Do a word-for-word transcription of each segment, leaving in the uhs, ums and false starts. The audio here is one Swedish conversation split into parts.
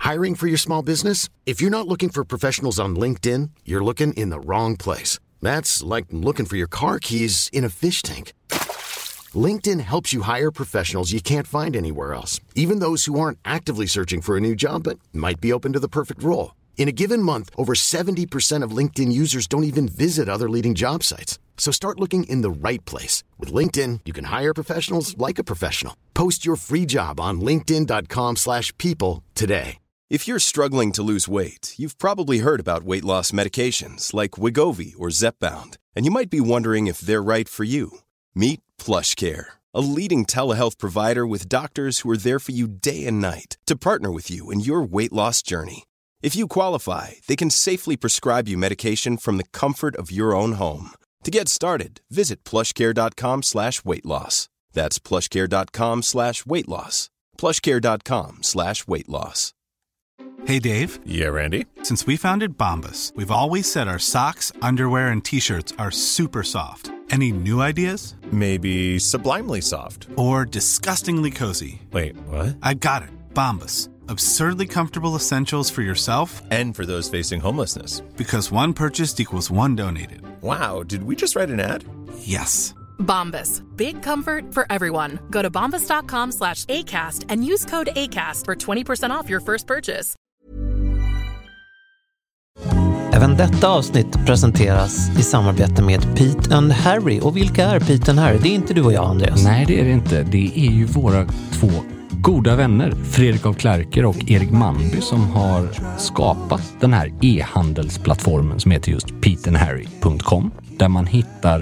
Hiring for your small business? If you're not looking for professionals on LinkedIn, you're looking in the wrong place. That's like looking for your car keys in a fish tank. LinkedIn helps you hire professionals you can't find anywhere else, even those who aren't actively searching for a new job but might be open to the perfect role. In a given month, over seventy percent of LinkedIn users don't even visit other leading job sites. So start looking in the right place. With LinkedIn, you can hire professionals like a professional. Post your free job on linkedin dot com slash people today. If you're struggling to lose weight, you've probably heard about weight loss medications like Wegovy or Zepbound, and you might be wondering if they're right for you. Meet PlushCare, a leading telehealth provider with doctors who are there for you day and night to partner with you in your weight loss journey. If you qualify, they can safely prescribe you medication from the comfort of your own home. To get started, visit plushcare.com slash weight loss. That's plushcare.com slash weight loss. plushcare.com slash weight loss. Hey, Dave. Yeah, Randy. Since we founded Bombas, we've always said our socks, underwear, and T-shirts are super soft. Any new ideas? Maybe sublimely soft. Or disgustingly cozy. Wait, what? I got it. Bombas. Absurdly comfortable essentials for yourself and for those facing homelessness. Because one purchased equals one donated. Wow, did we just write an ad? Yes. Bombas. Big comfort for everyone. Go to bombas.com slash ACAST and use code ACAST for twenty percent off your first purchase. Även detta avsnitt presenteras i samarbete med Pete and Harry. Och vilka är Pete and Harry? Det är inte du och jag, Andreas. Nej, det är det inte. Det är ju våra två goda vänner, Fredrik af Klerker och Erik Manby, som har skapat den här e-handelsplattformen som heter just pete and harry punkt com, där man hittar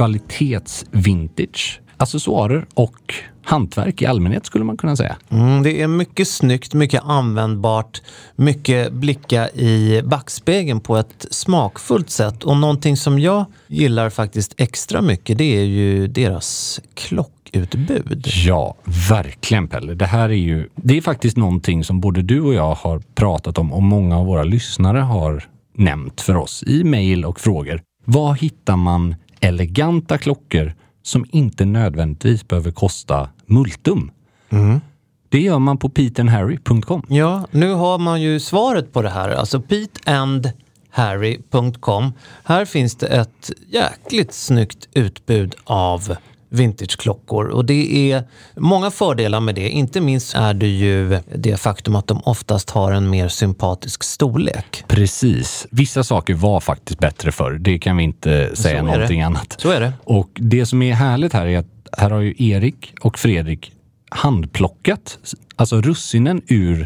kvalitetsvintage, accessoarer och hantverk i allmänhet, skulle man kunna säga. Mm, det är mycket snyggt, mycket användbart, mycket blicka i backspegeln på ett smakfullt sätt. Och någonting som jag gillar faktiskt extra mycket, det är ju deras klockutbud. Ja, verkligen, Pelle. Det här är ju, det är faktiskt någonting som både du och jag har pratat om och många av våra lyssnare har nämnt för oss i mejl och frågor. Var hittar man eleganta klockor som inte nödvändigtvis behöver kosta multum? Mm. Det gör man på pete and harry punkt com. Ja, nu har man ju svaret på det här. Alltså pete and harry punkt com. Här finns det ett jäkligt snyggt utbud av vintageklockor. Och det är många fördelar med det. Inte minst är det ju det faktum att de oftast har en mer sympatisk storlek. Precis. Vissa saker var faktiskt bättre förr. Det kan vi inte säga någonting det. annat. Så är det. Och det som är härligt här är att här har ju Erik och Fredrik handplockat, alltså russinen ur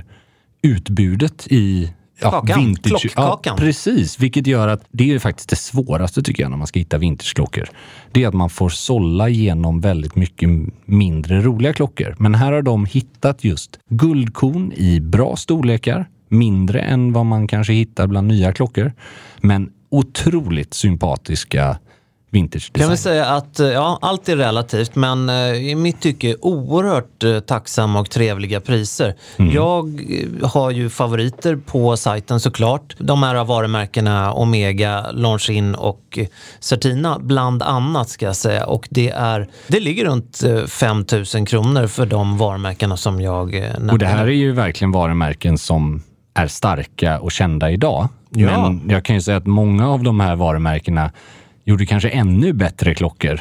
utbudet i ja, vintage. Klockkakan. Ja, precis. Vilket gör att det är faktiskt det svåraste, tycker jag, när man ska hitta vintageklockor. Det är att man får sålla igenom väldigt mycket mindre roliga klockor. Men här har de hittat just guldkorn i bra storlekar. Mindre än vad man kanske hittar bland nya klockor. Men otroligt sympatiska vintage design. Kan vi säga att ja, allt är relativt, men i mitt tycke oerhört eh, tacksamma och trevliga priser. Mm. Jag eh, har ju favoriter på sajten såklart. De här varumärkena Omega, Longines och eh, Certina bland annat, ska jag säga. Och det är det ligger runt eh, fem tusen kronor för de varumärkena som jag eh, nämnde. Och det här är ju verkligen varumärken som är starka och kända idag. Ja. Men jag kan ju säga att många av de här varumärkena gjorde kanske ännu bättre klockor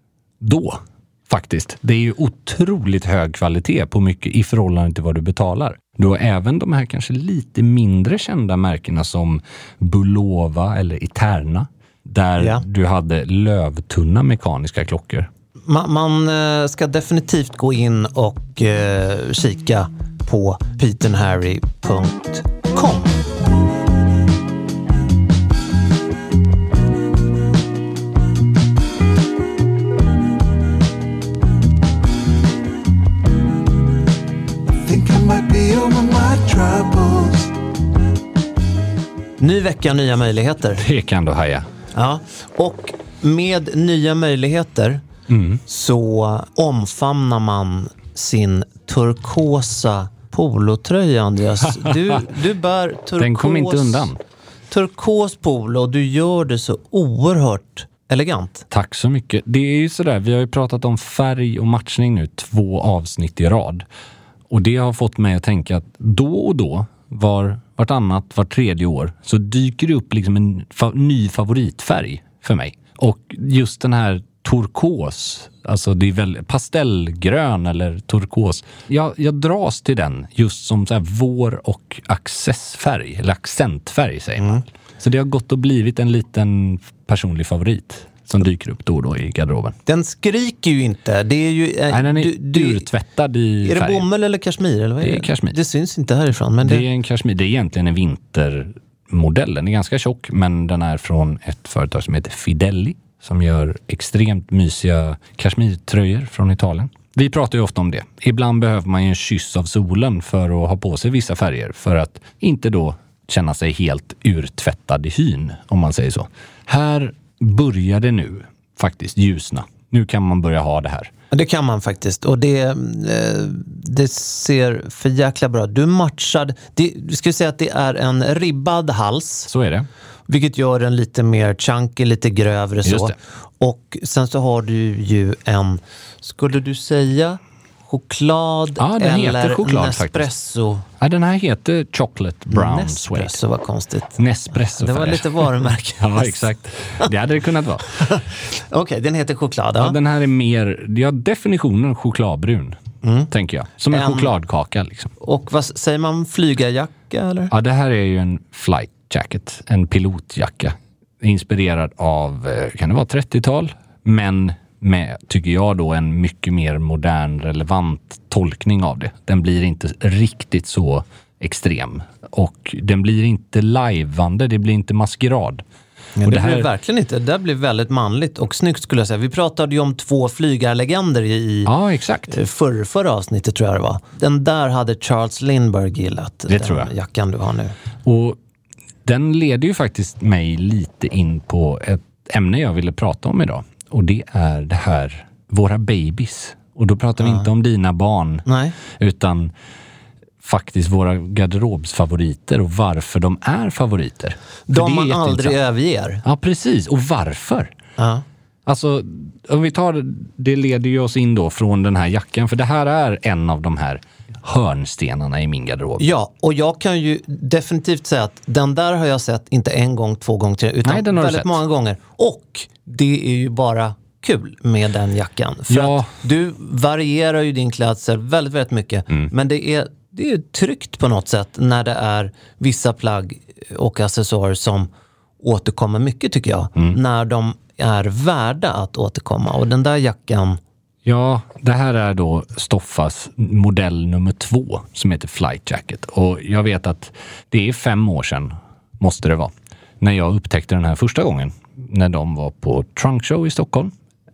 då, faktiskt. Det är ju otroligt hög kvalitet på mycket i förhållande till vad du betalar. Du har även de här kanske lite mindre kända märkena som Bulova eller Eterna, där ja. du hade lövtunna mekaniska klockor. Man, man ska definitivt gå in och eh, kika på pete and harry punkt com. Ny vecka, nya möjligheter. Det kan du haja. Ja, och med nya möjligheter mm. så omfamnar man sin turkosa polotröja, Andreas. Du, du bär turkos, den kom inte undan. Turkos polo och du gör det så oerhört elegant. Tack så mycket. Det är ju sådär, vi har ju pratat om färg och matchning nu två avsnitt i rad. Och det har fått mig att tänka att då och då, var, vartannat, var tredje år så dyker det upp liksom en fa- ny favoritfärg för mig. Och just den här turkos, alltså det är väl pastellgrön eller turkos. Jag, jag dras till den just som så här vår- och accessfärg, eller accentfärg säger man. Mm. Så det har gått och blivit en liten personlig favorit som dyker upp då och då i garderoben. Den skriker ju inte. Det är ju... Äh, Nej, den är du, du, urtvättad i Är det färgen. bomull eller kashmir? Eller vad är det det? är kashmir. Det syns inte härifrån. Men det... det är en kashmir. Det är egentligen en vintermodell. Den är ganska tjock, men den är från ett företag som heter Fidelli som gör extremt mysiga kashmirtröjor från Italien. Vi pratar ju ofta om det. Ibland behöver man ju en kyss av solen för att ha på sig vissa färger för att inte då känna sig helt urtvättad i hyn, om man säger så. Här börjar det nu faktiskt ljusna. Nu kan man börja ha det här. Det kan man faktiskt. Och det, det ser för jäkla bra. Du matchad... Det, du skulle säga att det är en ribbad hals. Så är det. Vilket gör den lite mer chunky, lite grövre så. Och sen så har du ju en... Skulle du säga... choklad ja, den eller heter choklad, Nespresso. Faktiskt. Ja, den här heter Chocolate Brown Nespresso, Suede. vad konstigt. Nespresso. Det var lite varumärke. Ja, exakt. Det hade det kunnat vara. Okej, okay, den heter choklad. Ja, den här är mer, ja, definitionen chokladbrun, mm. tänker jag. Som en, en chokladkaka liksom. Och vad säger man, flygarjacka eller? Ja, det här är ju en flight jacket, en pilotjacka. Inspirerad av, kan det vara trettiotal? Men med, tycker jag då, en mycket mer modern, relevant tolkning av det. Den blir inte riktigt så extrem. Och den blir inte liveande, det blir inte maskerad. Ja, och det, det här blir verkligen inte. Det blir väldigt manligt och snyggt skulle jag säga. Vi pratade ju om två flygarlegender i ja, exakt. För, förra avsnittet tror jag det var. Den där hade Charles Lindbergh gillat. Det den tror jag. Jackan du har nu. Och den leder ju faktiskt mig lite in på ett ämne jag ville prata om idag. Och det är det här, våra babies. Och då pratar ja. vi inte om dina barn. Nej. Utan faktiskt våra garderobsfavoriter och varför de är favoriter. De man aldrig överger. Ja, precis. Och varför? Ja. Alltså, om vi tar, det leder ju oss in då från den här jackan. För det här är en av de här hörnstenarna i min garderob. Ja, och jag kan ju definitivt säga att den där har jag sett inte en gång, två gånger, tre, utan Nej, den har väldigt sett. många gånger. Och det är ju bara kul med den jackan. För ja. att du varierar ju din klädsel väldigt, väldigt mycket. Mm. Men det är, det är tryggt på något sätt när det är vissa plagg och accessoarer som återkommer mycket, tycker jag. Mm. När de är värda att återkomma. Och den där jackan... Ja, det här är då Stoffas modell nummer två som heter Flight Jacket. Och jag vet att det är fem år sedan, måste det vara, när jag upptäckte den här första gången. När de var på Trunk Show i Stockholm.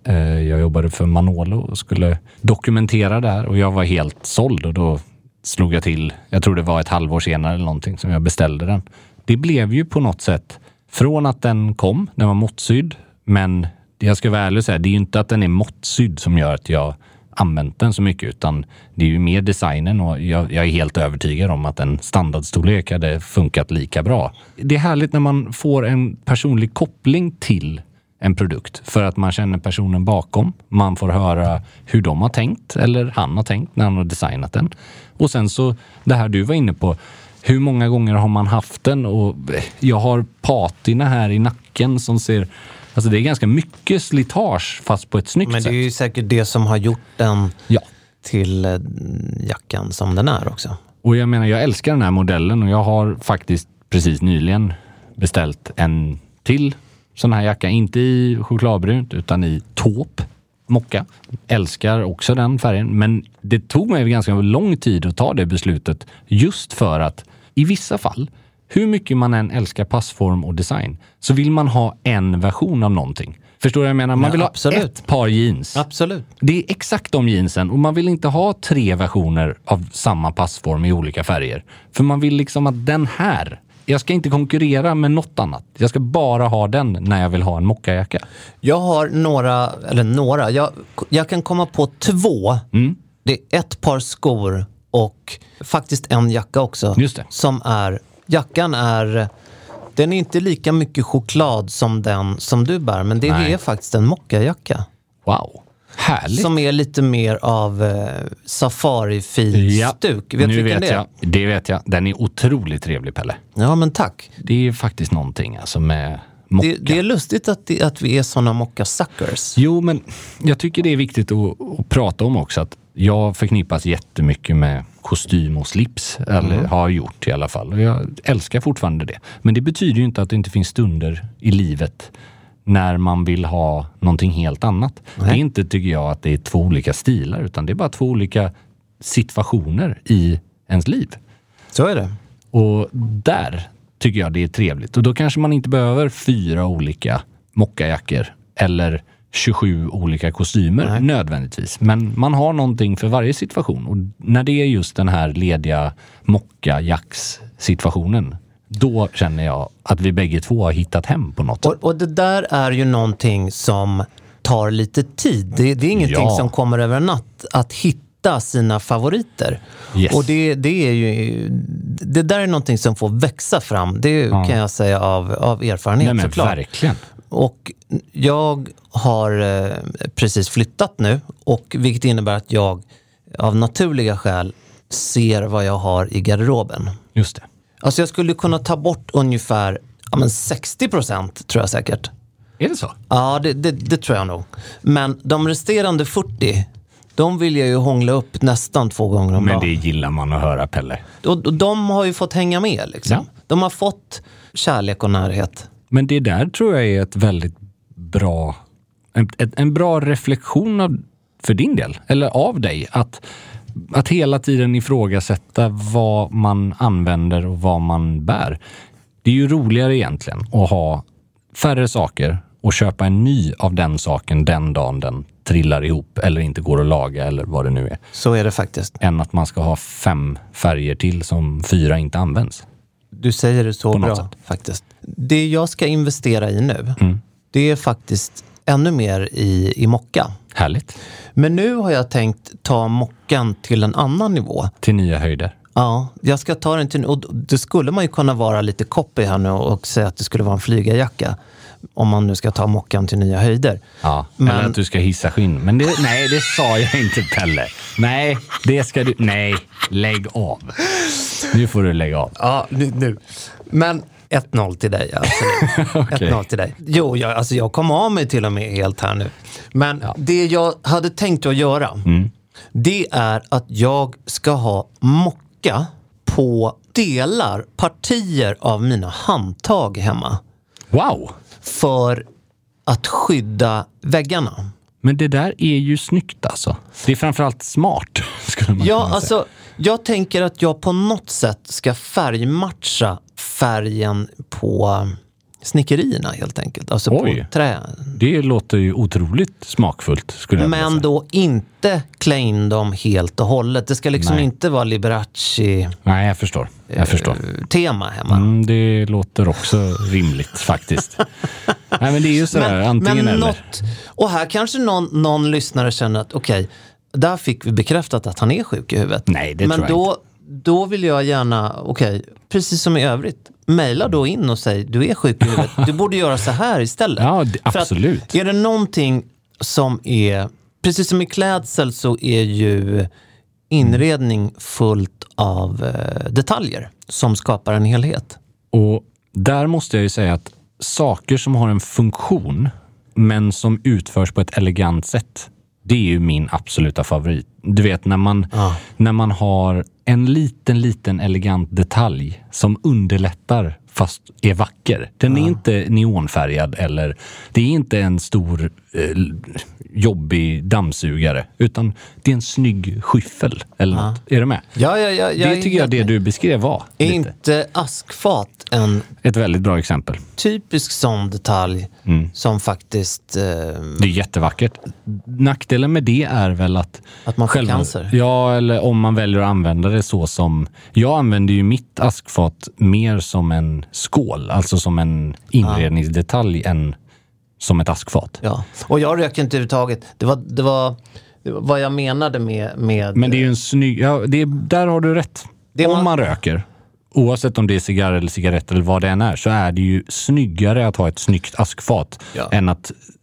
Jag jobbade för Manolo och skulle dokumentera där. Och jag var helt såld och då slog jag till. Jag tror det var ett halvår senare eller någonting som jag beställde den. Det blev ju på något sätt från att den kom, den var måttsydd. Men jag ska vara ärlig och säga, det är ju inte att den är måttsydd som gör att jag använt den så mycket, utan det är ju mer designen och jag, jag är helt övertygad om att en standardstorlek hade funkat lika bra. Det är härligt när man får en personlig koppling till en produkt för att man känner personen bakom. Man får höra hur de har tänkt eller han har tänkt när han har designat den. Och sen så det här du var inne på, hur många gånger har man haft den? Och jag har patina här i nacken som ser... Alltså det är ganska mycket slitage fast på ett snyggt sätt. Men det är ju säkert det som har gjort den ja. till jackan som den är också. Och jag menar, jag älskar den här modellen och jag har faktiskt precis nyligen beställt en till sån här jacka. Inte i chokladbrunt utan i taupe mocka. Älskar också den färgen. Men det tog mig ganska lång tid att ta det beslutet just för att i vissa fall, hur mycket man än älskar passform och design, så vill man ha en version av någonting. Förstår du vad jag menar? Man ja, vill absolut. ha ett par jeans. Absolut. Det är exakt de jeansen och man vill inte ha tre versioner av samma passform i olika färger. För man vill liksom att den här, jag ska inte konkurrera med något annat. Jag ska bara ha den när jag vill ha en mockajacka. Jag har några, eller några, jag, jag kan komma på två. Mm. Det är ett par skor och faktiskt en jacka också. Just det. Som är, jackan är, den är inte lika mycket choklad som den som du bär, men det Nej. är faktiskt en mockajacka. Wow. Härligt. Som är lite mer av eh, safari-filstuk. Ja, vet nu vet det är? jag. Det vet jag. Den är otroligt trevlig, Pelle. Ja, men tack. Det är faktiskt någonting alltså med mocka. Det, det är lustigt att, det, att vi är såna mocka-suckers. Jo, men jag tycker det är viktigt att, att prata om också att jag förknippas jättemycket med kostym och slips, eller mm. har gjort i alla fall. Och jag älskar fortfarande det. Men det betyder ju inte att det inte finns stunder i livet när man vill ha någonting helt annat. Nej. Det är inte, tycker jag, att det är två olika stilar, utan det är bara två olika situationer i ens liv. Så är det. Och där tycker jag det är trevligt. Och då kanske man inte behöver fyra olika mockajackor eller tjugosju olika kostymer. Nej. Nödvändigtvis. Men man har någonting för varje situation. Och när det är just den här lediga mockajacks-situationen, då känner jag att vi bägge två har hittat hem på något. Och, och det där är ju någonting som tar lite tid. Det, det är ingenting ja. som kommer över en natt att hitta sina favoriter. Yes. Och det, det är ju det där är någonting som får växa fram. Det ja. kan jag säga av, av erfarenhet. Nej, men såklart. Verkligen. Och jag har eh, precis flyttat nu, och vilket innebär att jag av naturliga skäl ser vad jag har i garderoben. Just det. Alltså jag skulle kunna ta bort ungefär ja, men sextio procent tror jag säkert. Är det så? Ja, det, det, det tror jag nog. Men de resterande fyrtio, de vill jag ju hångla upp nästan två gånger om Men dagen. det gillar man att höra, Pelle. Och, och de har ju fått hänga med liksom. Ja. De har fått kärlek och närhet. Men det där tror jag är ett väldigt bra en, en bra reflektion av, för din del, eller av dig, att, att hela tiden ifrågasätta vad man använder och vad man bär. Det är ju roligare egentligen att ha färre saker och köpa en ny av den saken den dagen den trillar ihop eller inte går att laga eller vad det nu är. Så är det faktiskt. Än att man ska ha fem färger till som fyra inte används. Du säger det så bra faktiskt. Det jag ska investera i nu, mm. det är faktiskt ännu mer i, i mocka. Härligt. Men nu har jag tänkt ta mockan till en annan nivå. Till nya höjder. Ja, jag ska ta den till... Och det skulle man ju kunna vara lite copy här nu och säga att det skulle vara en flygarjacka. Om man nu ska ta mockan till nya höjder. Ja, men, eller att du ska hissa skinn. Men det, nej, det sa jag inte, Pelle. Nej, det ska du... Nej, lägg av. Nu får du lägga av. Ja, nu. nu. Men ett noll till dig, absolut. Okay. ett noll till dig. Jo, jag, alltså jag kom av mig till och med helt här nu. Men ja. det jag hade tänkt att göra, mm. det är att jag ska ha mocka på delar, partier av mina handtag hemma. Wow! För att skydda väggarna. Men det där är ju snyggt alltså. Det är framförallt smart, skulle man ja, kunna säga. Alltså, jag tänker att jag på något sätt ska färgmatcha färgen på snickerierna helt enkelt. Alltså Oj, på trä. Det låter ju otroligt smakfullt, skulle jag Men säga. då inte klä in dem helt och hållet. Det ska liksom Nej. inte vara Liberace. Nej, jag förstår. Jag eh, förstår. Tema hemma. Mm, det låter också rimligt faktiskt. Nej, men det är ju sådär, men, antingen men eller. Något, och här kanske någon, någon lyssnare känner att okej, okay, där fick vi bekräftat att han är sjuk i huvudet. Nej, det men tror jag då, inte. då vill jag gärna, okej, okay, precis som i övrigt, mejla då in och säg, du är sjuk i huvudet. Du borde göra så här istället. Ja, det, absolut. För att, är det någonting som är, precis som i klädsel så är ju inredning fullt av eh, detaljer som skapar en helhet. Och där måste jag ju säga att saker som har en funktion men som utförs på ett elegant sätt, det är ju min absoluta favorit. Du vet, när man, ah. när man har en liten, liten elegant detalj som underlättar fast är vacker. Den är ah. inte neonfärgad eller det är inte en stor eh, jobbig dammsugare, utan det är en snygg skyffel eller ah. något. Är du med? Ja, ja, ja, ja, det tycker jag det du beskrev var. Är lite. Inte askfat en ett väldigt bra exempel. Typisk sån detalj mm. som faktiskt... Eh, det är jättevackert. Nackdelen med det är väl att... Att man får själva, cancer. Ja, eller om man väljer att använda det så som... Jag använder ju mitt askfat mer som en skål, alltså som en inredningsdetalj ah. än som ett askfat. Ja, och jag röker inte överhuvudtaget. Det var, det var, det var vad jag menade med... med Men det är ju en snygg... Ja, det är, där har du rätt. Om man, man röker, oavsett om det är cigarr eller cigarett eller vad det än är, så är det ju snyggare att ha ett snyggt askfat ja. än att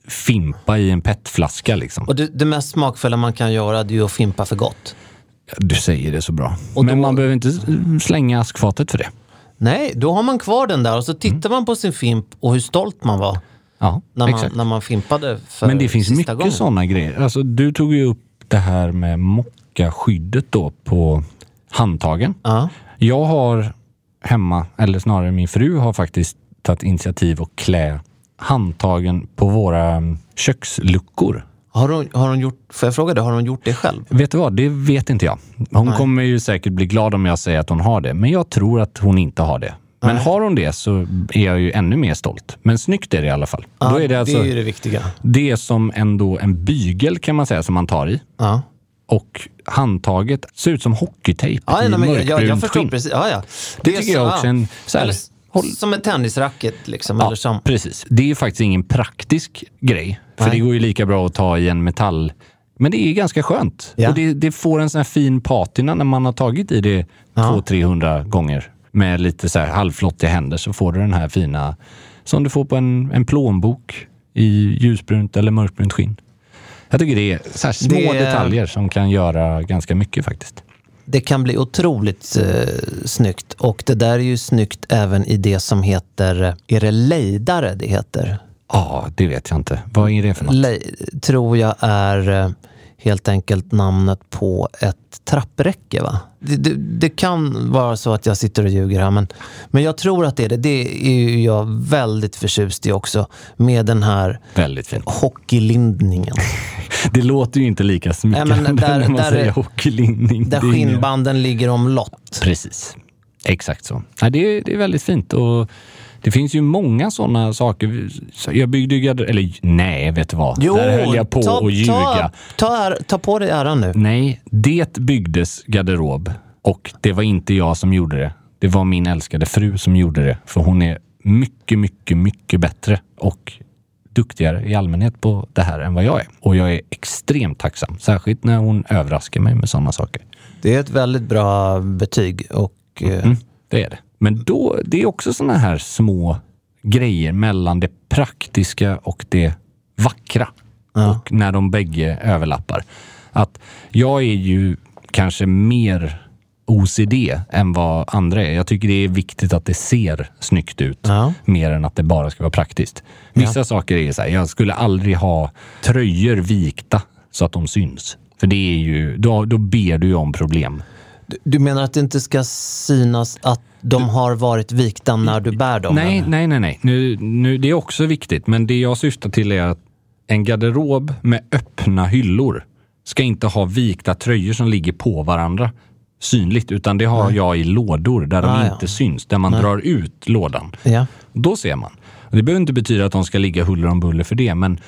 fimpa i en petflaska liksom. Och det, det mest smakfulla man kan göra det är ju att fimpa för gott. Du säger det så bra. Och Men då, man behöver inte slänga askfatet för det. Nej, då har man kvar den där och så tittar mm. man på sin fimp och hur stolt man var ja, när, man, exakt. när man fimpade för Men det finns sista mycket gången. sådana grejer. Alltså, du tog ju upp det här med mockaskyddet då på handtagen. Ja. Jag har hemma, eller snarare min fru har faktiskt tagit initiativ att klä handtagen på våra köksluckor. Har hon, har hon gjort, får jag fråga det, har hon gjort det själv? Vet du vad, det vet inte jag. Hon Nej. kommer ju säkert bli glad om jag säger att hon har det. Men jag tror att hon inte har det. Men Nej. har hon det så är jag ju ännu mer stolt. Men snyggt är det i alla fall. Ja, Då är det, alltså, det är ju det viktiga. Det är som ändå en bygel kan man säga som man tar i. Ja. Och handtaget ser ut som hockeytejp Ja, i nej, men jag, jag mörkbrunt förstår skinn. precis. Ja, ja. Det, är tycker jag också. En, så här, eller, håll, som ett tennisracket liksom. ja, Eller som, precis. Det är faktiskt ingen praktisk grej. För Nej. det går ju lika bra att ta i en metall. Men det är ganska skönt. Ja. Och det, det får en sån här fin patina när man har tagit i det Ja. två till trehundra gånger. Med lite så här halvflottiga händer så får du den här fina som du får på en, en plånbok i ljusbrunt eller mörkbrunt skinn. Jag tycker det är så här små Det- detaljer som kan göra ganska mycket faktiskt. det kan bli otroligt eh, snyggt. Och det där är ju snyggt även i det som heter, är det lejdare det heter? Ja, det vet jag inte. Vad är det för något? Le- tror jag är eh, helt enkelt namnet på ett trappräcke, va? Det, det, det kan vara så att jag sitter och ljuger här, men, men jag tror att det är det. Det är ju jag väldigt förtjust i också, med den här Väldigt fint. hockeylindningen. Det låter ju inte lika smickrande Nej, men där- när man där- säger hockeylindning. Där Det är inga- skinnbanden ligger omlott. Precis. Exakt så. Nej, det, är, det är väldigt fint och det finns ju många sådana saker. Jag byggde ju garderob... Eller nej, vet du vad? Jo, Där höll jag på ta, att ljuga. Ta, ta, är, ta på dig äran nu. Nej, det byggdes garderob och det var inte jag som gjorde det. Det var min älskade fru som gjorde det. För hon är mycket, mycket, mycket bättre och duktigare i allmänhet på det här än vad jag är. Och jag är extremt tacksam. Särskilt när hon överraskar mig med sådana saker. Det är ett väldigt bra betyg. Och, eh, Mm, det är det. Men då, det är också såna här små grejer mellan det praktiska och det vackra. Ja. Och när de bägge överlappar. Att jag är ju kanske mer O C D än vad andra är. Jag tycker det är viktigt att det ser snyggt ut. Ja. Mer än att det bara ska vara praktiskt. Vissa Ja. saker är så här, jag skulle aldrig ha tröjor vikta så att de syns. För det är ju, då, då ber du ju om problem. Du, du menar att det inte ska synas att de har varit vikta när du bär dem? Nej, eller? nej, nej, nej. Nu, nu, det är också viktigt. Men det jag syftar till är att en garderob med öppna hyllor ska inte ha vikta tröjor som ligger på varandra synligt. Utan det har Nej. jag i lådor där de Ah, ja. inte syns. Där man Nej. drar ut lådan. Ja. Då ser man. Och det behöver inte betyda att de ska ligga huller om buller för det. Men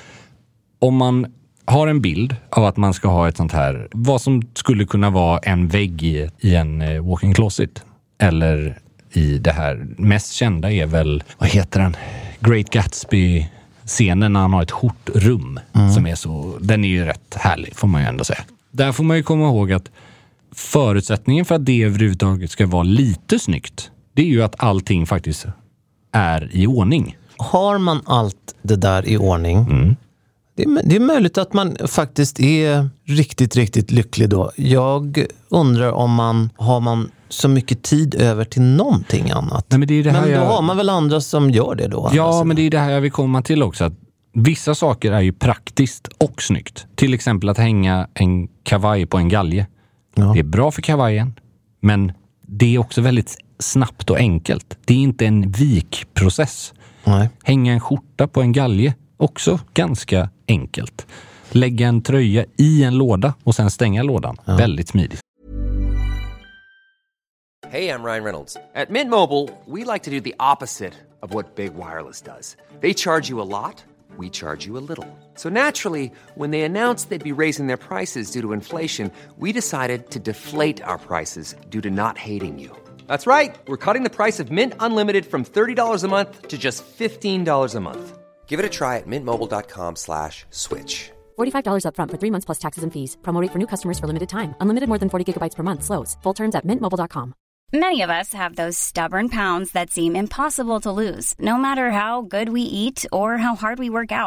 om man har en bild av att man ska ha ett sånt här, vad som skulle kunna vara en vägg i, i en eh, walk-in closet. Eller i det här, mest kända är väl, vad heter den? Great Gatsby-scenen när han har ett skjortrum. Mm. Som är så, den är ju rätt härlig får man ju ändå säga. Där får man ju komma ihåg att förutsättningen för att det överhuvudtaget ska vara lite snyggt, det är ju att allting faktiskt är i ordning. Har man allt det där i ordning, Mm. det, är, det är möjligt att man faktiskt är riktigt, riktigt lycklig då. Jag undrar om man har man så mycket tid över till någonting annat. Nej, men det är det här men då jag... har man väl andra som gör det då? Ja, alltså. men det är det här jag vill komma till också. Att vissa saker är ju praktiskt och snyggt. Till exempel att hänga en kavaj på en galge. Ja. Det är bra för kavajen, men det är också väldigt snabbt och enkelt. Det är inte en vikprocess. Nej. Hänga en skjorta på en galge, också ganska enkelt. Lägga en tröja i en låda och sen stänga lådan. Ja. Väldigt smidigt. Hey, I'm Ryan Reynolds. At Mint Mobile, we like to do the opposite of what Big Wireless does. They charge you a lot, we charge you a little. So naturally, when they announced they'd be raising their prices due to inflation, we decided to deflate our prices due to not hating you. That's right. We're cutting the price of Mint Unlimited from thirty dollars a month to just fifteen dollars a month. Give it a try at mintmobile.com slash switch. forty-five dollars up front for three months plus taxes and fees. Promo rate for new customers for limited time. Unlimited more than forty gigabytes per month slows. Full terms at mint mobile dot com. Many of us have those stubborn pounds that seem impossible to lose, no matter how good we eat or how hard we work out.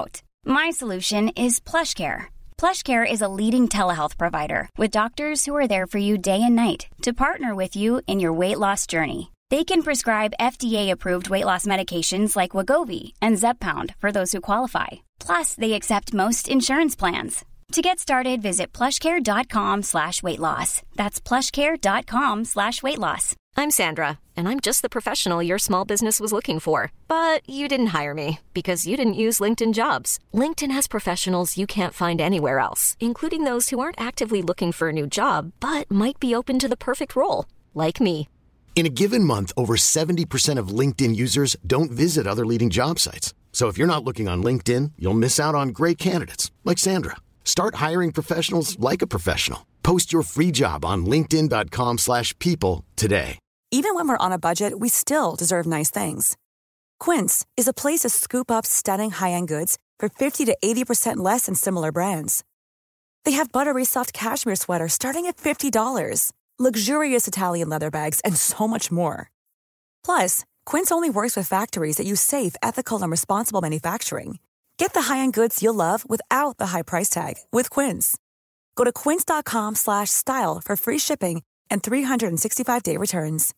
My solution is PlushCare. PlushCare is a leading telehealth provider with doctors who are there for you day and night to partner with you in your weight loss journey. They can prescribe F D A-approved weight loss medications like Wegovy and Zepbound for those who qualify. Plus, they accept most insurance plans. To get started, visit plushcare.com slash weight loss. That's plushcare.com slash weight loss. I'm Sandra, and I'm just the professional your small business was looking for. But you didn't hire me because you didn't use LinkedIn Jobs. LinkedIn has professionals you can't find anywhere else, including those who aren't actively looking for a new job, but might be open to the perfect role, like me. In a given month, over seventy percent of LinkedIn users don't visit other leading job sites. So if you're not looking on LinkedIn, you'll miss out on great candidates like Sandra. Start hiring professionals like a professional. Post your free job on linkedin.com slash people today. Even when we're on a budget, we still deserve nice things. Quince is a place to scoop up stunning high-end goods for fifty to eighty percent less than similar brands. They have buttery soft cashmere sweaters starting at fifty dollars, luxurious Italian leather bags, and so much more. Plus, Quince only works with factories that use safe, ethical, and responsible manufacturing. Get the high-end goods you'll love without the high price tag with Quince. Go to quince.com slash style for free shipping and three sixty-five day returns.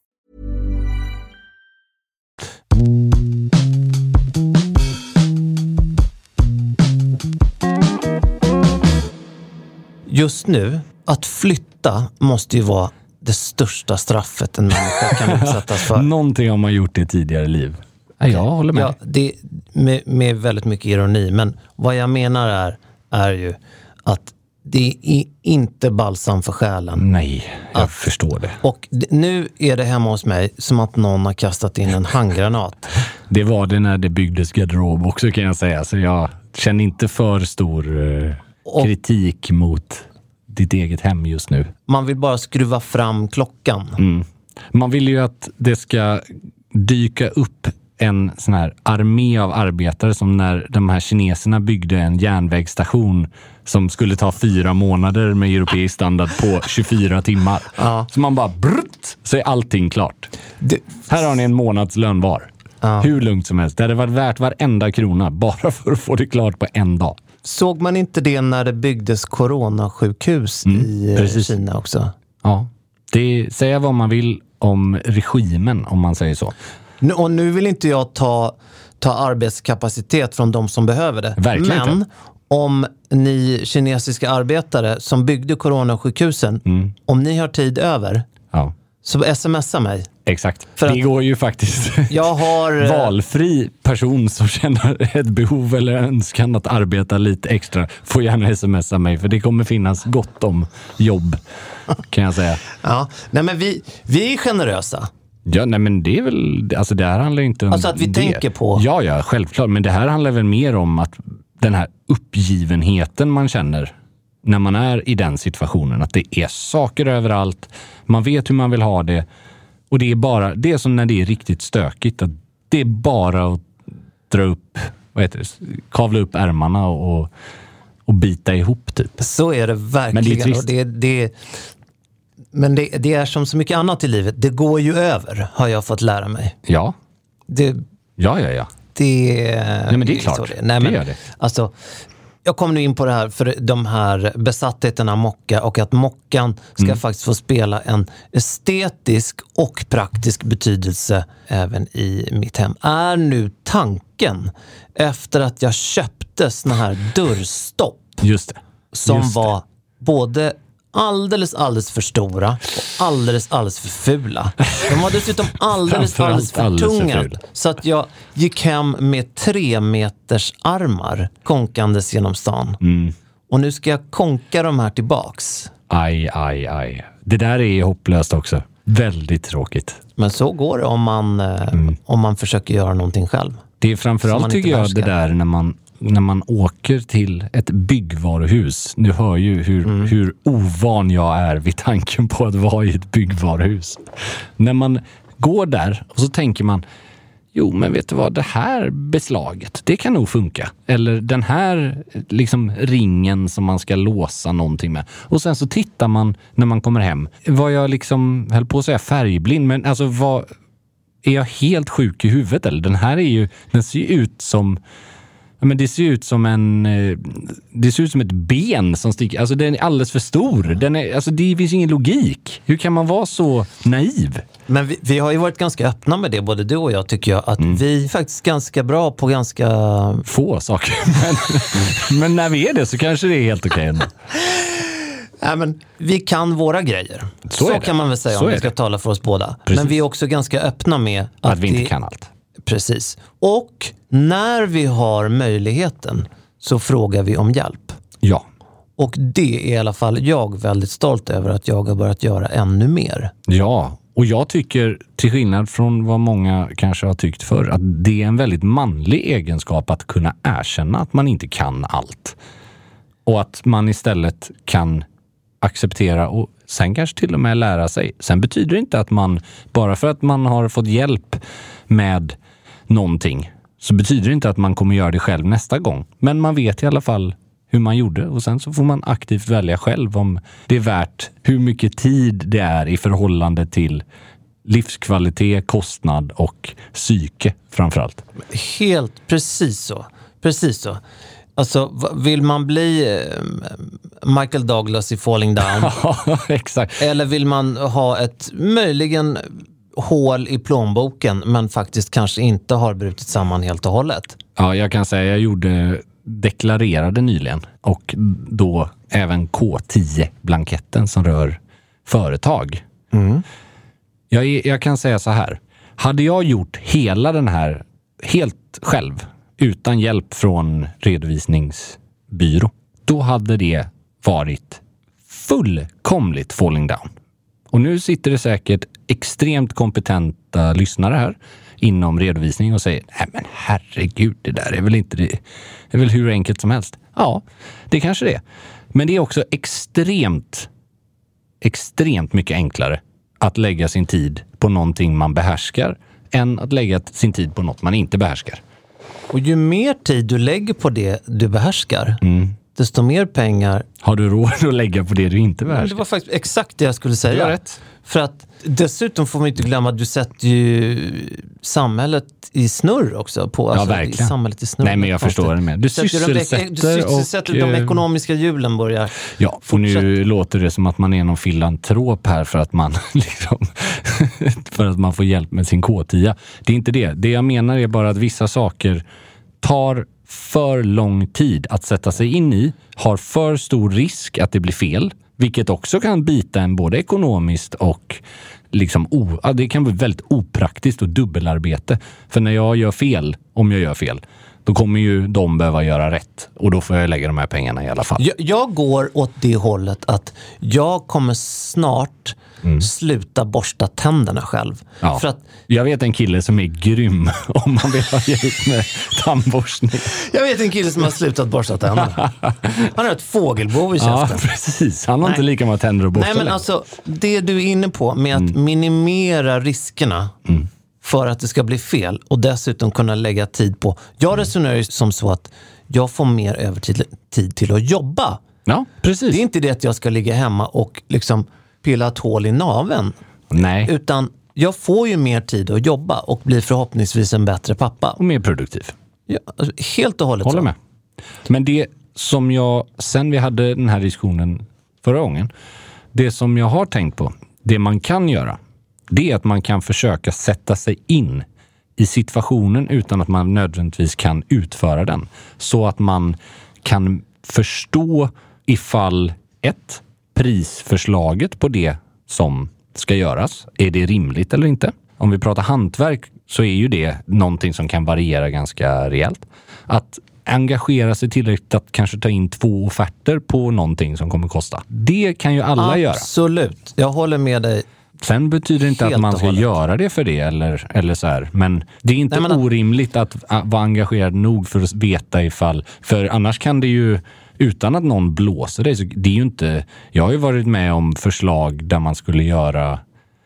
Just nu, att flytta måste ju vara det största straffet en människa kan utsättas för. Någonting har man gjort i tidigare liv. Ja, jag håller med. Ja, det med, med väldigt mycket ironi. Men vad jag menar är, är ju att det är inte balsam för själen. Nej, jag att, förstår det. Och d- nu är det hemma hos mig som att någon har kastat in en handgranat. Det var det när det byggdes garderob också, kan jag säga. Så jag känner inte för stor uh, och, kritik mot ditt eget hem just nu. Man vill bara skruva fram klockan. Mm. Man vill ju att det ska dyka upp en sån här armé av arbetare som när de här kineserna byggde en järnvägsstation som skulle ta fyra månader med europeisk standard på tjugofyra timmar. Ja. Så man bara brutt, så är allting klart. Det... Här har ni en månads lön var. Ja. Hur lugnt som helst. Det hade varit värt varenda krona bara för att få det klart på en dag. Såg man inte det när det byggdes coronasjukhus mm, i precis. Kina också? Ja, det säger vad man vill om regimen, om man säger så. Och nu vill inte jag ta, ta arbetskapacitet från de som behöver det. Verkligen. Men om ni kinesiska arbetare som byggde coronasjukhusen, mm. om ni har tid över, ja. Så smsa mig. Exakt. För det går ju faktiskt. Jag har valfri person som känner ett behov eller önskan att arbeta lite extra får gärna smsa mig, för det kommer finnas gott om jobb, kan jag säga. Ja, nej men vi, vi är generösa. Ja, nej men det är väl, alltså det här handlar inte om alltså att vi det. tänker på. Ja, ja, självklart. Men det här handlar väl mer om att den här uppgivenheten man känner när man är i den situationen, att det är saker överallt, man vet hur man vill ha det, och det är bara, det är som när det är riktigt stökigt, att det är bara att dra upp, vad heter det, kavla upp ärmarna och, och bita ihop typ. Så är det verkligen. Men det är trist. Och det, det, men det, det är som så mycket annat i livet, det går ju över, har jag fått lära mig. Ja. Det, ja, ja, ja. Det, Nej, men det är klart. Det. Nej, men, det gör det. Alltså, jag kommer nu in på det här för de här besattheterna mocka, och att mockan ska mm. faktiskt få spela en estetisk och praktisk betydelse även i mitt hem. Är nu tanken efter att jag köpte såna här dörrstopp Just det. som Just det. var både alldeles, alldeles för stora och alldeles, alldeles för fula. De var dessutom alldeles, alldeles för alldeles tunga. för så att jag gick hem med tre meters armar konkandes genom stan. Mm. Och nu ska jag konka de här tillbaks. Aj, aj, aj. Det där är hopplöst också. Väldigt tråkigt. Men så går det om man, mm. om man försöker göra någonting själv. Det är framförallt, tycker jag, det där när man när man åker till ett byggvaruhus. Nu hör ju hur, mm. hur ovan jag är vid tanken på att vara i ett byggvaruhus. När man går där och så tänker man, jo men vet du vad, det här beslaget, det kan nog funka. Eller den här liksom ringen som man ska låsa någonting med. Och sen så tittar man när man kommer hem. Var jag liksom, höll på att säga färgblind, men alltså vad, är jag helt sjuk i huvudet? Eller den här är ju, den ser ju ut som Men det ser ut som en det ser ut som ett ben som sticker. Alltså den är alldeles för stor. Den är, alltså det finns ingen logik. Hur kan man vara så naiv? Men vi, vi har ju varit ganska öppna med det, både du och jag, tycker jag. Att mm. vi är faktiskt ganska bra på ganska... få saker. Men, men när vi är det så kanske det är helt okej. Nej, men vi kan våra grejer. Så, så kan man väl säga, så om vi ska det. Tala för oss båda. Precis. Men vi är också ganska öppna med att, att vi inte det... kan allt. Precis. Och när vi har möjligheten så frågar vi om hjälp. Ja. Och det är i alla fall jag väldigt stolt över att jag har börjat göra ännu mer. Ja, och jag tycker, till skillnad från vad många kanske har tyckt förr, att det är en väldigt manlig egenskap att kunna erkänna att man inte kan allt. Och att man istället kan acceptera och sen kanske till och med lära sig. Sen betyder det inte att man, bara för att man har fått hjälp med någonting, så betyder det inte att man kommer göra det själv nästa gång. Men man vet i alla fall hur man gjorde, och sen så får man aktivt välja själv om det är värt hur mycket tid det är i förhållande till livskvalitet, kostnad och psyke framförallt. Helt precis så. Precis så. Alltså, vill man bli Michael Douglas i Falling Down? Ja, exakt. Eller vill man ha ett möjligen hål i plånboken men faktiskt kanske inte har brutit samman helt och hållet? Ja, jag kan säga jag gjorde deklarerade nyligen, och då även K tio-blanketten som rör företag. Mm. Jag, jag kan säga så här. Hade jag gjort hela den här helt själv, utan hjälp från redovisningsbyrå, då hade det varit fullkomligt falling down. Och nu sitter det säkert extremt kompetenta lyssnare här inom redovisning och säger, nej men herregud, det där är väl inte det, det är väl hur enkelt som helst. Ja, det kanske det är. Men det är också extremt extremt mycket enklare att lägga sin tid på någonting man behärskar än att lägga sin tid på något man inte behärskar. Och ju mer tid du lägger på det du behärskar, mm. desto mer pengar har du råd att lägga på det du inte behärskar. Det var faktiskt exakt det jag skulle säga. Du har rätt. För att dessutom får man inte glömma att du sätter ju samhället i snurr också. På, ja, alltså, verkligen. I samhället i snurr. Nej, men jag förstår det med. Du sysselsätter, du sysselsätter och... de ekonomiska hjulen börjar. Ja, för nu låter det som att man är någon filantrop här för att man liksom, för att man får hjälp med sin K tio. Det är inte det. Det jag menar är bara att vissa saker tar för lång tid att sätta sig in i, har för stor risk att det blir fel, vilket också kan bita en både ekonomiskt och liksom o, ja, det kan bli väldigt opraktiskt och dubbelarbete. För när jag gör fel, om jag gör fel, då kommer ju de behöva göra rätt. Och då får jag lägga de här pengarna i alla fall. Jag, jag går åt det hållet att jag kommer snart mm. sluta borsta tänderna själv. Ja. För att, jag vet en kille som är grym om man vill ha hjälp med tandborstning. Jag vet en kille som har slutat borsta tänderna. Han har ett fågelbo i käften. Ja, precis. Han har Nej. inte lika många tänder att borsta. Nej, men alltså, det du är inne på med att mm. minimera riskerna mm. för att det ska bli fel och dessutom kunna lägga tid på. Jag resonerar ju som så att jag får mer övertid tid till att jobba. Ja, precis. Det är inte det att jag ska ligga hemma och liksom pilla ett hål i naveln. Nej. Utan jag får ju mer tid att jobba och blir förhoppningsvis en bättre pappa. Och mer produktiv. Ja, helt och hållet. Håller så. med. Men det som jag, sen vi hade den här diskussionen förra gången, det som jag har tänkt på, det man kan göra, det är att man kan försöka sätta sig in i situationen utan att man nödvändigtvis kan utföra den. Så att man kan förstå ifall ett, prisförslaget på det som ska göras, är det rimligt eller inte? Om vi pratar hantverk så är ju det någonting som kan variera ganska rejält. Att engagera sig tillräckligt att kanske ta in två offerter på någonting som kommer kosta. Det kan ju alla Absolut. göra. Absolut, jag håller med dig. Sen betyder det inte att man ska göra det för det eller, eller så här. Men det är inte Nej, men... orimligt att vara engagerad nog för att veta ifall. För annars kan det ju, utan att någon blåser det, så det är ju inte. Jag har ju varit med om förslag där man skulle göra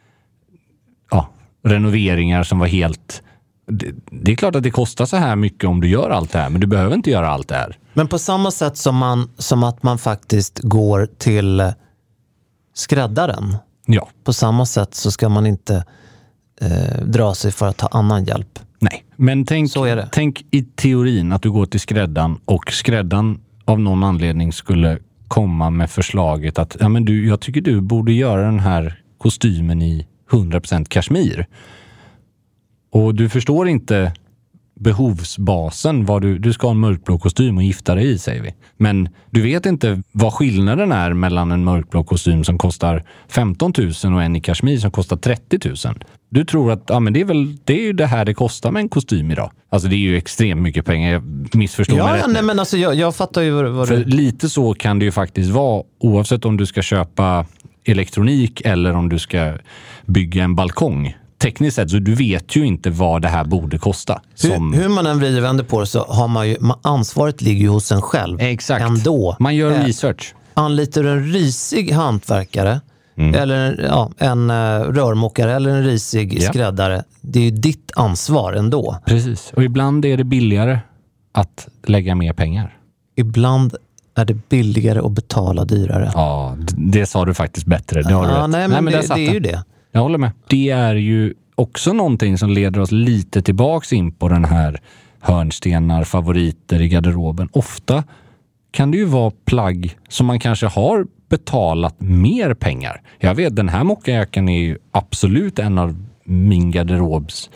ja, renoveringar som var helt. Det, det är klart att det kostar så här mycket om du gör allt det här, men du behöver inte göra allt det här. Men på samma sätt som, man, som att man faktiskt går till skräddaren. Ja. På samma sätt så ska man inte eh, dra sig för att ta annan hjälp. Nej, Men tänk, Så är det. tänk i teorin att du går till skräddan och skräddan av någon anledning skulle komma med förslaget att ja, men du, jag tycker du borde göra den här kostymen i hundra procent kashmir. Och du förstår inte behovsbasen, vad du, du ska ha en mörkblå kostym och gifta dig i, säger vi. Men du vet inte vad skillnaden är mellan en mörkblå kostym som kostar femton tusen och en i kashmir som kostar trettio tusen. Du tror att ja, men det är väl det är ju det här det kostar med en kostym idag. Alltså det är ju extremt mycket pengar. Jag missförstår ja, mig ja, rätt. Nej, men alltså jag, jag fattar ju vad, vad För du... lite så kan det ju faktiskt vara, oavsett om du ska köpa elektronik eller om du ska bygga en balkong. Tekniskt sett så du vet ju inte vad det här borde kosta. Som... Hur, hur man än vrider och vänder på det så har man ju, ansvaret ligger ju hos en själv. Exakt. Ändå. Man gör eh, research. Anlitar du en risig hantverkare mm. eller ja, en uh, rörmokare eller en risig ja. skräddare. Det är ju ditt ansvar ändå. Precis. Och ibland är det billigare att lägga mer pengar. Ibland är det billigare att betala dyrare. Ja, det sa du faktiskt bättre. Det har du ja, rätt. nej, men, nej, men det, det är ju det. Jag håller med. Det är ju också någonting som leder oss lite tillbaks in på den här hörnstenar, favoriter i garderoben. Ofta kan det ju vara plagg som man kanske har betalat mer pengar. Jag vet, den här mockajackan är ju absolut en av min garderobs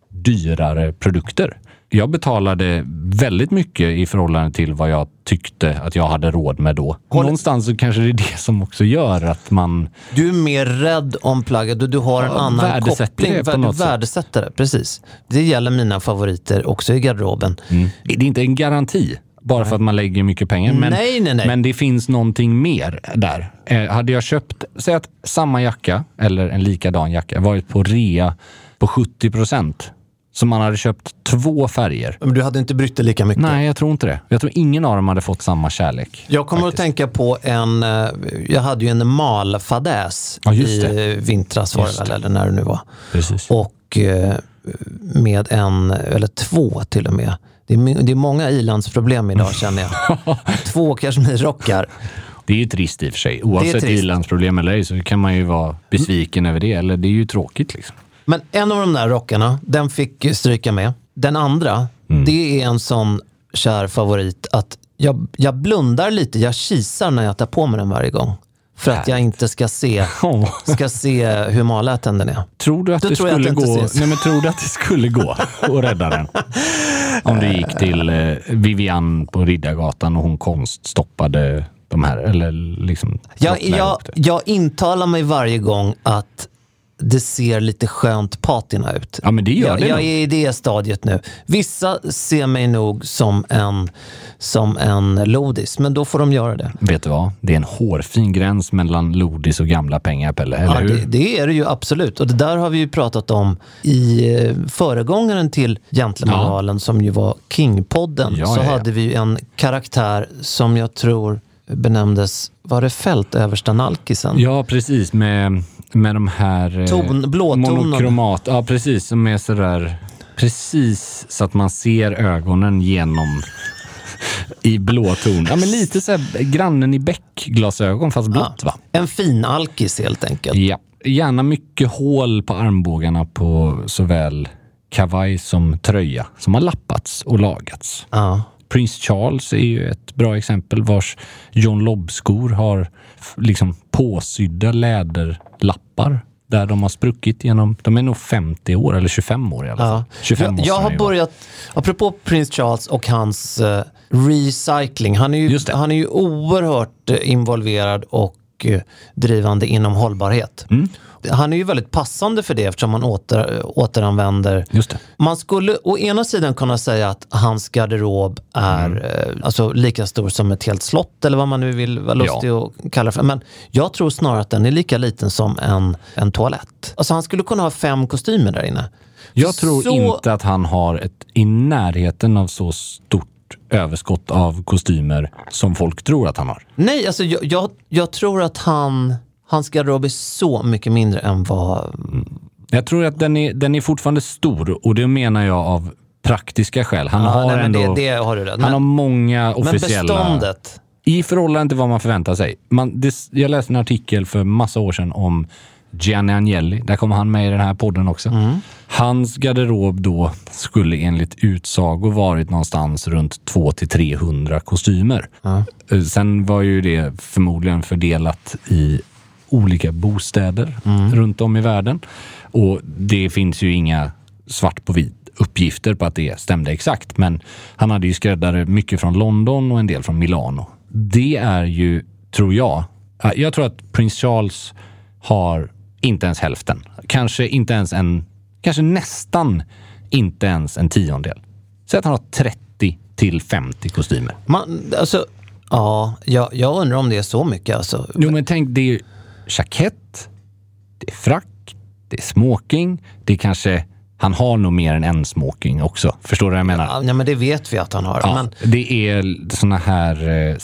dyrare produkter. Jag betalade väldigt mycket i förhållande till vad jag tyckte att jag hade råd med då. Håll... Någonstans så kanske det är det som också gör att man... Du är mer rädd om plagget och du har en ja, annan koppling. Det på något värdesätter det, precis. Det gäller mina favoriter också i garderoben. Mm. Det är inte en garanti bara nej. För att man lägger mycket pengar. Men, nej, nej, nej. men det finns någonting mer där. Eh, hade jag köpt, säg att samma jacka eller en likadan jacka varit på rea på sjuttio procent. Så man hade köpt två färger. Men du hade inte brytt lika mycket? Nej, jag tror inte det. Jag tror ingen av dem hade fått samma kärlek. Jag kommer faktiskt att tänka på en... Jag hade ju en malfadäs ja, i vintras var det väl, eller när det nu var. Precis. Och med en, eller två till och med. Det är, det är många ilandsproblem idag känner jag. Två kashmirrockar. Det är ju trist i och för sig. Oavsett ilandsproblem eller ej så kan man ju vara besviken mm. över det. Eller det är ju tråkigt liksom. Men en av de där rockarna, den fick stryka med. Den andra, mm. det är en sån kär favorit att jag, jag blundar lite, jag kisar när jag tar på mig den varje gång. För att jag inte ska se, ska se hur maläten den är. Tror du att Då det tror skulle att gå? Det nej, men tror du att det skulle gå att rädda den? Om du gick till eh, Vivian på Riddargatan och hon konststoppade de här eller liksom. Jag, jag, jag intalar mig varje gång att det ser lite skönt patina ut. Ja, men det gör jag, det jag nog. är i det stadiet nu. Vissa ser mig nog som en som en lodis, men då får de göra det. Vet du vad? Det är en hårfin gräns mellan lodis och gamla pengar, Pelle, eller ja, hur? Det, det är det ju absolut. Och det där har vi ju pratat om i föregångaren till Gentlemanhalen ja. Som ju var King-podden. Ja, så ja, ja. hade vi ju en karaktär som jag tror benämndes, var det fältöverstan alkisen? Ja, precis. Med, med de här Ton, blåtonen. Monokromat. Ja, precis. Som är sådär, precis så att man ser ögonen genom i blåton. Ja, men lite så här grannen i bäckglasögon fast blått, ja. Va? En fin alkis helt enkelt. Ja. Gärna mycket hål på armbågarna på såväl kavaj som tröja som har lappats och lagats. Ja. Prince Charles är ju ett bra exempel vars John Lobb-skor har liksom påsydda läderlappar där de har spruckit genom, de är nog femtio år eller tjugofem år i alla fall. Ja. tjugofem jag, jag har börjat, apropå Prince Charles och hans uh, recycling, han är ju, han är ju oerhört involverad och uh, drivande inom hållbarhet. Mm. Han är ju väldigt passande för det eftersom man åter, återanvänder. Just det. Man skulle å ena sidan kunna säga att hans garderob är mm. eh, alltså lika stor som ett helt slott eller vad man nu vill vara lustig ja. att kalla för. Men jag tror snarare att den är lika liten som en, en toalett. Alltså han skulle kunna ha fem kostymer där inne. Jag tror så... inte att han har ett i närheten av så stort överskott av kostymer som folk tror att han har. Nej, alltså jag, jag, jag tror att han... Hans garderob är så mycket mindre än vad... Jag tror att den är, den är fortfarande stor och det menar jag av praktiska skäl. Han ja, har nej, ändå... Det, det har du rätt. Han men, har många officiella... Men beståndet... I förhållande till vad man förväntar sig. Man, det, jag läste en artikel för massa år sedan om Gianni Agnelli, där kommer han med i den här podden också. Mm. Hans garderob då skulle enligt utsago varit någonstans runt två till trehundra kostymer. Mm. Sen var ju det förmodligen fördelat i olika bostäder mm. runt om i världen. Och det finns ju inga svart på vit uppgifter på att det stämde exakt. Men han hade ju skräddare mycket från London och en del från Milano. Det är ju, tror jag, jag tror att Prins Charles har inte ens hälften. Kanske inte ens en, kanske nästan inte ens en tiondel. Så att han har trettio till femtio kostymer. Man, alltså, ja, jag, jag undrar om det är så mycket. Alltså. Jo, men tänk, det är ju jackett, det är frack, det är smoking, det är kanske, han har nog mer än en smoking också. Förstår du vad jag menar? Ja, men det vet vi att han har. Ja, men... det är såna här eh,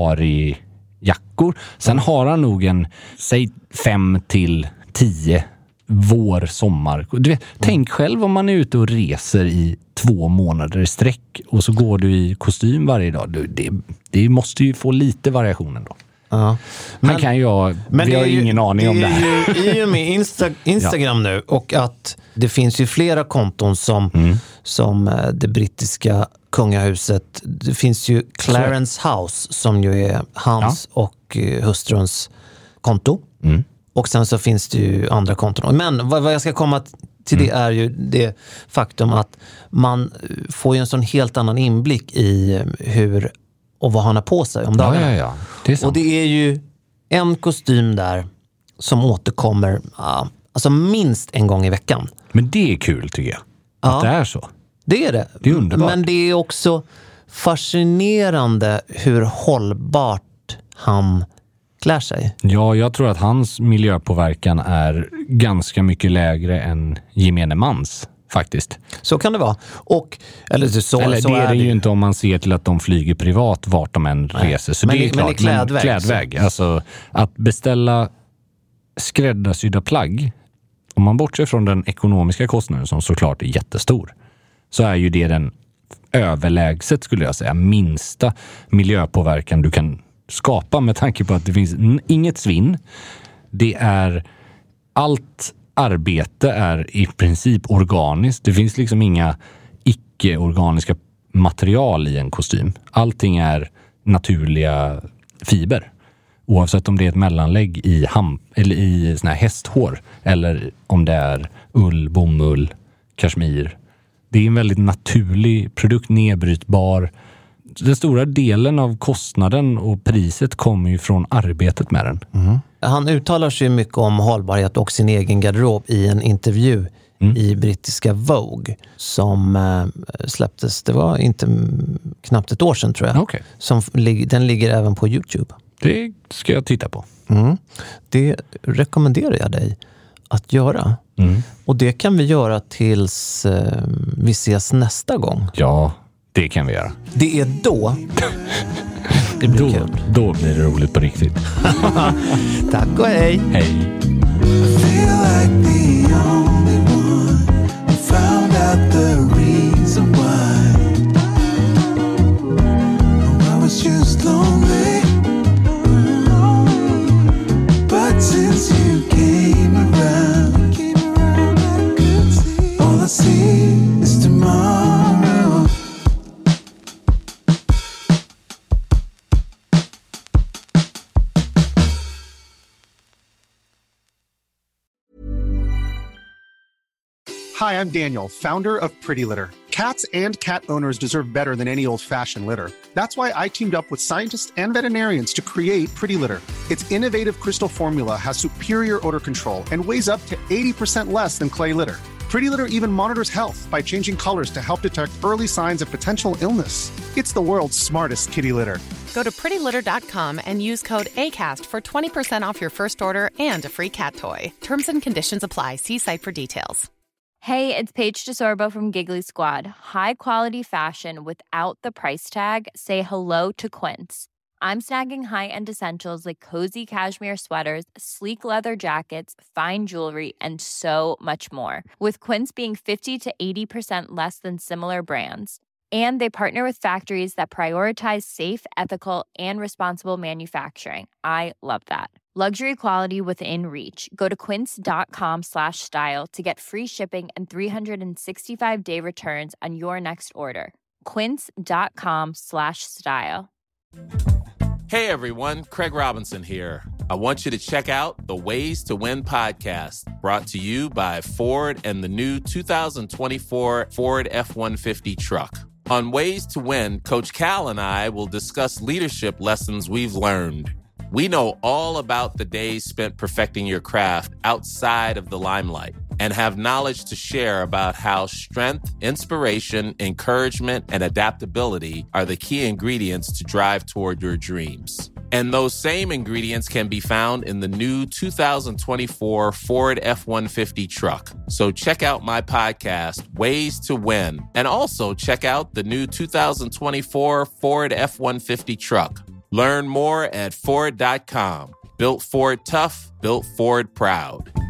safari-jackor. Sen ja. har han nog en, säg fem till tio vår, sommar. Du vet, mm. Tänk själv om man är ute och reser i två månader i sträck och så går du i kostym varje dag. Du, det, det måste ju få lite variationen då. Ja. Men, Han kan ju ha, men vi har ju ingen aning om det här. Det är ju med Insta, Instagram ja. nu, och att det finns ju flera konton som, mm. som det brittiska kungahuset. Det finns ju Clarence House som ju är hans ja. och hustruns konto. Mm. Och sen så finns det ju andra konton. Men vad, vad jag ska komma till det mm. är ju det faktum att man får ju en sån helt annan inblick i hur och vad han har på sig om dagarna. Ja, ja, ja. Det är sant. Och det är ju en kostym där som återkommer ja, alltså minst en gång i veckan. Men det är kul tycker jag. Ja, att det är så. Det är det. Det är underbart. Men det är också fascinerande hur hållbart han klär sig. Ja, jag tror att hans miljöpåverkan är ganska mycket lägre än gemene mans. Faktiskt. Så kan det vara. Och, eller så, eller så det är det, det ju inte om man ser till att de flyger privat vart de än Nej. reser. Så men, det är klart. Men det är klädväg. Men klädväg. Alltså, att beställa skräddarsydda plagg, om man bortser från den ekonomiska kostnaden som såklart är jättestor, så är ju det den överlägset, skulle jag säga, minsta miljöpåverkan du kan skapa, med tanke på att det finns inget svinn. Det är allt arbete är i princip organiskt. Det finns liksom inga icke-organiska material i en kostym. Allting är naturliga fiber. Oavsett om det är ett mellanlägg i ham eller i såna här hästhår, eller om det är ull, bomull, kashmir. Det är en väldigt naturlig produkt, nedbrytbar. Den stora delen av kostnaden och priset kommer ju från arbetet med den. Mm. Han uttalar sig mycket om hållbarhet och sin egen garderob i en intervju mm. i brittiska Vogue som äh, släpptes, det var inte m- knappt ett år sedan tror jag. Okay. Som, den ligger även på YouTube. Det ska jag titta på. Mm. Det rekommenderar jag dig att göra. Mm. Och det kan vi göra tills äh, vi ses nästa gång. Ja, det kan vi göra. Det är då det blir då, kul. Då blir det roligt på riktigt. Tack och hej. Hej. Hi, I'm Daniel, founder of Pretty Litter. Cats and cat owners deserve better than any old-fashioned litter. That's why I teamed up with scientists and veterinarians to create Pretty Litter. Its innovative crystal formula has superior odor control and weighs up to eighty percent less than clay litter. Pretty Litter even monitors health by changing colors to help detect early signs of potential illness. It's the world's smartest kitty litter. Go to pretty litter dot com and use code ACAST for twenty percent off your first order and a free cat toy. Terms and conditions apply. See site for details. Hey, it's Paige DeSorbo from Giggly Squad. High quality fashion without the price tag. Say hello to Quince. I'm snagging high-end essentials like cozy cashmere sweaters, sleek leather jackets, fine jewelry, and so much more. With Quince being fifty to eighty percent less than similar brands. And they partner with factories that prioritize safe, ethical, and responsible manufacturing. I love that. Luxury quality within reach. Go to quince.com slash style to get free shipping and three sixty-five day returns on your next order. Quince.com slash style. Hey everyone, Craig Robinson here. I want you to check out the Ways to Win podcast, brought to you by Ford and the new two thousand twenty-four Ford F one fifty truck. On Ways to Win, Coach Cal and I will discuss leadership lessons we've learned. We know all about the days spent perfecting your craft outside of the limelight and have knowledge to share about how strength, inspiration, encouragement, and adaptability are the key ingredients to drive toward your dreams. And those same ingredients can be found in the new two thousand twenty-four Ford F one fifty truck. So check out my podcast, Ways to Win, and also check out the new two thousand twenty-four Ford F one fifty truck. Learn more at Ford dot com. Built Ford tough, built Ford proud.